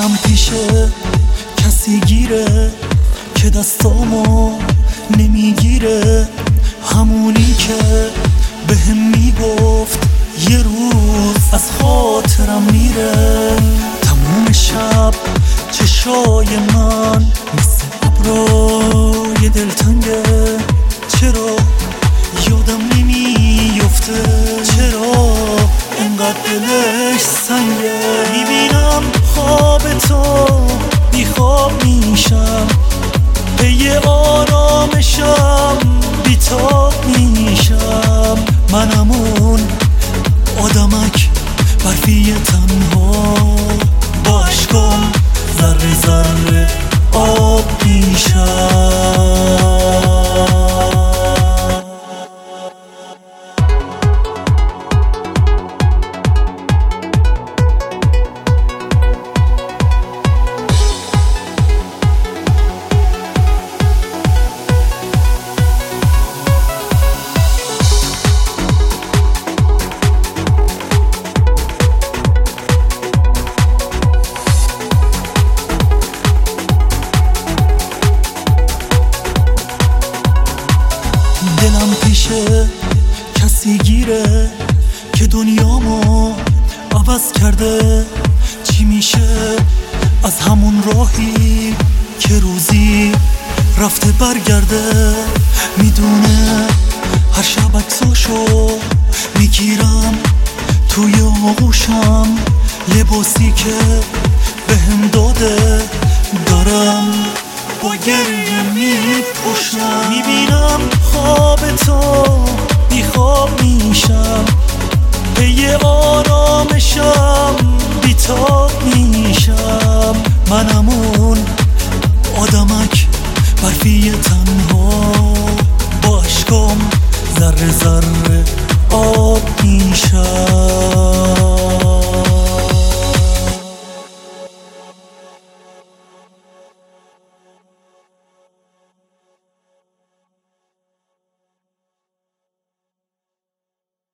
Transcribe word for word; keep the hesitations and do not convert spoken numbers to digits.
دلم پیشه کسی گیره که دستامو نمیگیره، همونی که بهم میگفت یه روز از خاطرم میره. تموم شب چشای من مثل ابرای دلتنگه، چرا یادم نمیفته، چرا انقدر دلش سنگه. میبینم خواب تو بیخواب میشم، پی آرامشم بیتاب میشم. منم اون آدمک برفی تنها، با عشقم ذره ذره آب میشم. دلم پیشه کسی گیره که دنیامو عوض کرده. چی میشه از همون راهی که روزی رفته برگرده؟ میدونه هر شب عکساشو میگیرم توی آغوشم، لباسی که بهم داده دارم با گریه میپوشم. میبینم خواب تو بیخواب میشم، پی آرامشم بیتاب میشم. منم اون آدمک برفی